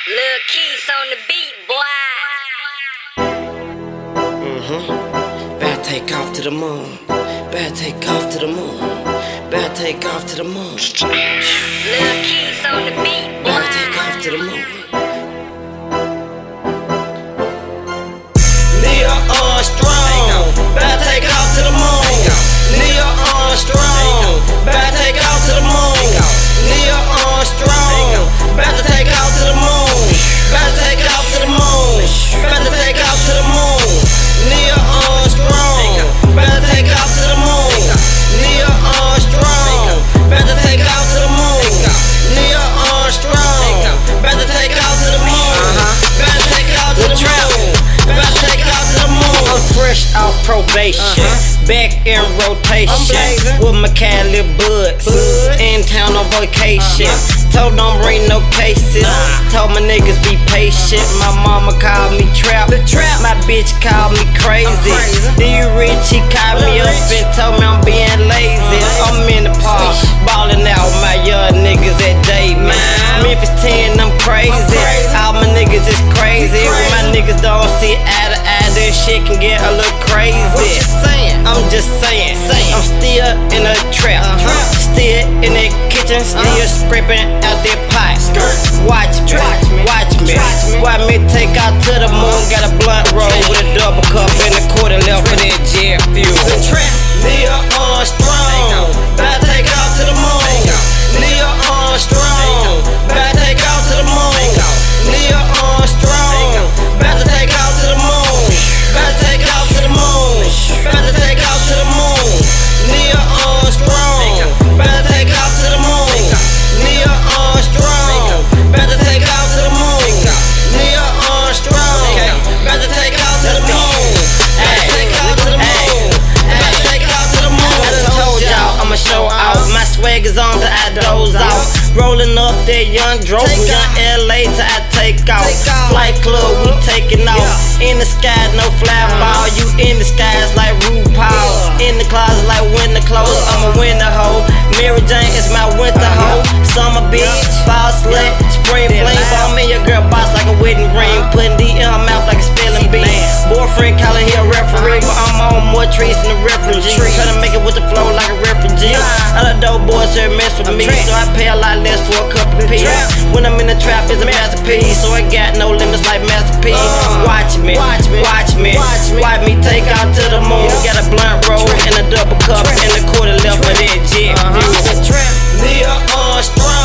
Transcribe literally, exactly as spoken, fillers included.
Lil Keys on the beat, boy. Mm-hmm. Better take off to the moon. Better take off to the moon. Better take off to the moon. Lil Keys on the beat, boy. Better take off to the moon. Neil Armstrong. Better take off to the moon. Neil Armstrong. Better take off to the moon. Neil Armstrong. Better take off to the moon. Better take off to the moon. Better take off to the moon. Neil Armstrong. Better take off to the moon. Neil Armstrong. Better take off to the moon. Neil Armstrong. Better take off to the moon. Better take off to the moon. Better take off to the moon. I'm fresh off probation, back in rotation with my Cali buds. In town on vacation. Told don't bring no cases. Told my niggas be patient. My mama called me trap. My bitch called me crazy. D Rich, he called me up and told me I'm being lazy. I'm in the park, ballin' out with my young niggas that day, man. Memphis ten, I'm crazy. All my niggas is crazy. When my niggas don't see eye to eye, this shit can get a little crazy. I'm just saying, I'm still in a trap. Still in the kitchen, still scraping out their pots. Watch me, watch me, watch me take out to the moon. Got a blunt roll with a double cup and a quarter left for that jet fuel. Neil Armstrong, better take off to the moon. Neil Armstrong, better take off to the moon. Neil Armstrong, better take off to the moon. Better take off to the moon. Better take off to the moon. Neil Armstrong, better take off to the moon. Neil Armstrong, better take off to the moon. Neil Armstrong, better take off to the moon. Better take off to the moon. Better take off to the moon. I done told y'all I'ma show out. My swag is on till I doze off. Rolling up that young Dro from young L A till I take off. Flight club, we taking off. In the sky, no fly ball. You in the skies like RuPaul. In the closet like winter clothes. I'm a winter hoe. Mary Jane is my winter hoe. Summer bitch, fall slut, spring fling. Ball me your girl boss like a wedding ring. Putting D in her mouth like a spelling bee. Boyfriend calling here a referee, but I'm on more trees than a refugee. Trying to make it with the flow like a refugee. Other dope boys here mess with me, so I pay a lot less for a cup of peace. When I'm in the trap, it's a masterpiece, so I got no limits like Master P. Watch me, watch me, watch me, watch me take out to the moon. Got a blunt roll and a double cup and a quarter left for that jet fuel. Neil Armstrong.